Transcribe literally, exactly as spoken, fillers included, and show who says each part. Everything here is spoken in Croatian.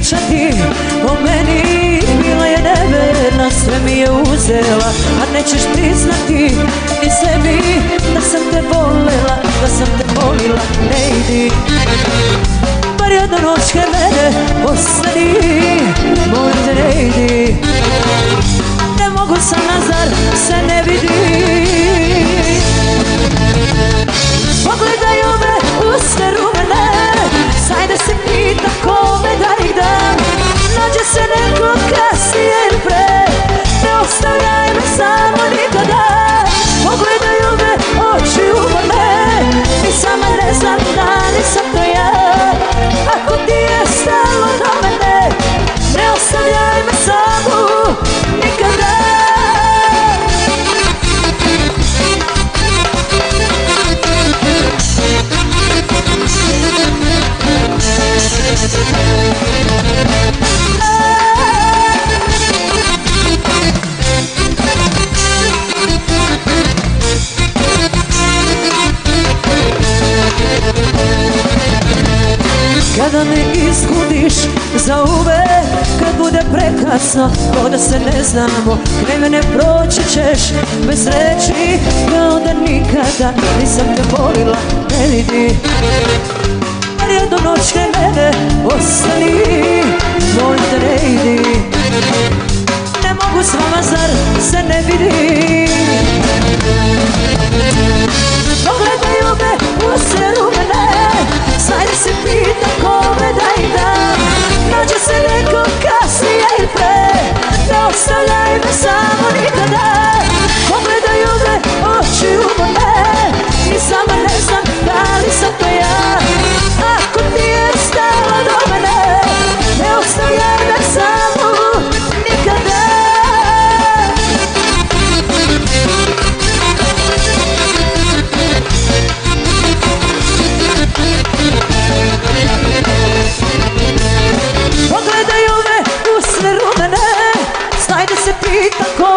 Speaker 1: pričati o meni. Bila je neverna, sve mi je uzela, a nećeš priznati ni sebi da sam te volela, da sam te volila. Ne idi, bar jednu noć kraj mene ostani, molim te ne idi. Ne mogu sam nazar, se ne vidi. Pogledaju me, usne rumene, sajde se pita kome da ih dam. Nađe se neko kasnije ili pre, ne ostavljaj me samo nikada. Pogledaju me, oči umorne, ni sama ne znam da li sam to ja. Ako ti je stalo do mene, ne ostavljaj me samo nikada. Kada me izgubiš za uvek, kad bude prekasno, ko da se ne znamo, kraj mene proći ćeš bez reči, kao da nikada nisam te volila. Ne vidi, bar jednu noć kraj mene ostani, molim te ne idi. Ne mogu s vama, zar se ne vidi? Pogledaju me, useru mene, sajde se pita kome da ih dam. Nađe se neko kasnije ili pre, ne ostavljaj me samo nikada. Pogledaju me, oči umorne, ni sama ne znam da li sam to ja. Ako ti je stalo do mene, ne ostavljaj me samo nikada. Pogledaju me, usne rumene, sajde se pita ko